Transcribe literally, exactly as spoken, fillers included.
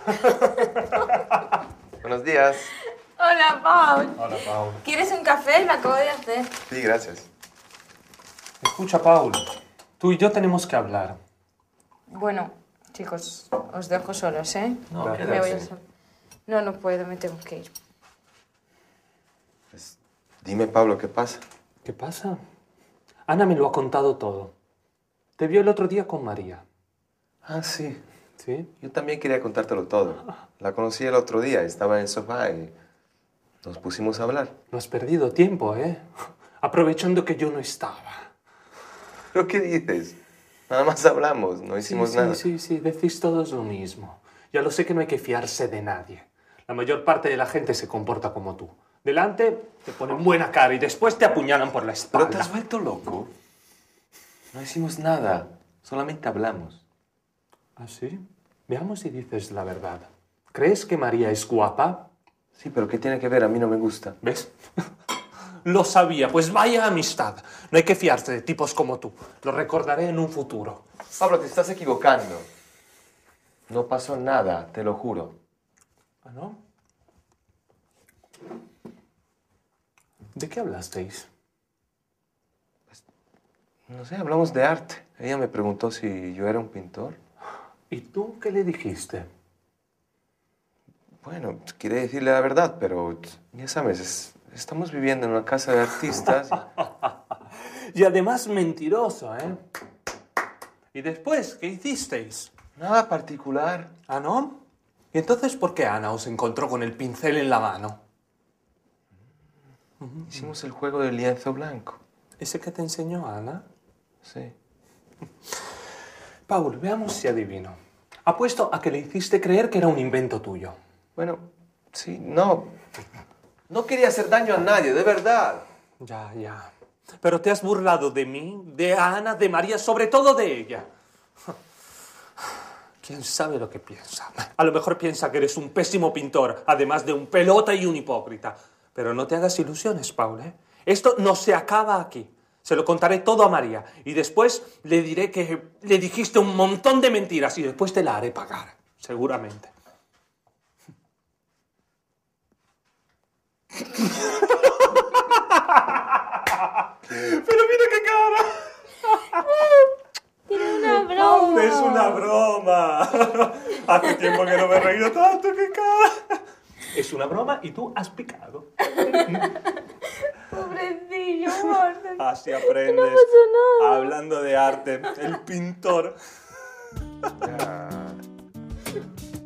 Buenos días. Hola, Paul. Hola, Paul. ¿Quieres un café? Lo acabo de hacer. Sí, gracias. Escucha, Paul. Tú y yo tenemos que hablar. Bueno, chicos, os dejo solos, ¿eh? No, Claro. Me voy a quédate. sol- No, no puedo, me tengo que ir. Pues, dime, Pablo, ¿qué pasa? ¿Qué pasa? Ana me lo ha contado todo. Te vio el otro día con María. Ah, sí. ¿Sí? Yo también quería contártelo todo. La conocí el otro día, estaba en el sofá y nos pusimos a hablar. No has perdido tiempo, ¿eh? Aprovechando que yo no estaba. ¿Pero qué dices? Nada más hablamos, no hicimos sí, nada. Sí, sí, sí, decís todos lo mismo. Ya lo sé que no hay que fiarse de nadie. La mayor parte de la gente se comporta como tú. Delante te ponen buena cara y después te apuñalan por la espalda. ¿Pero te has vuelto loco? No hicimos nada, solamente hablamos. ¿Ah, sí? Veamos si dices la verdad. ¿Crees que María es guapa? Sí, pero ¿qué tiene que ver? A mí no me gusta. ¿Ves? Lo sabía, pues vaya amistad. No hay que fiarse de tipos como tú. Lo recordaré en un futuro. Pablo, te estás equivocando. No pasó nada, te lo juro. ¿Ah, no? ¿De qué hablasteis? No sé, hablamos de arte. Ella me preguntó si yo era un pintor. ¿Y tú qué le dijiste? Bueno, quería decirle la verdad, pero ya sabes, es- estamos viviendo en una casa de artistas. Y además mentiroso, ¿eh? ¿Y después qué hicisteis? Nada particular. ¿Ah, no? ¿Y entonces por qué Ana os encontró con el pincel en la mano? Hicimos el juego del lienzo blanco. ¿Ese que te enseñó Ana? Sí. Paul, veamos si adivino. Apuesto a que le hiciste creer que era un invento tuyo. Bueno, sí, no. No quería hacer daño a nadie, de verdad. Ya, ya. Pero te has burlado de mí, de Ana, de María, sobre todo de ella. ¿Quién sabe lo que piensa? A lo mejor piensa que eres un pésimo pintor, además de un pelota y un hipócrita. Pero no te hagas ilusiones, Paul, ¿eh? Esto no se acaba aquí. Se lo contaré todo a María y después le diré que le dijiste un montón de mentiras y después te la haré pagar, seguramente. Pero mira qué cara. Tiene una Paul, broma. es una broma. Hace tiempo que no me he reído tanto, qué cara. Es una broma y tú has picado. Pobrecillo, gordo. Así aprendes. No pasa nada. Hablando de arte, el pintor. Ya.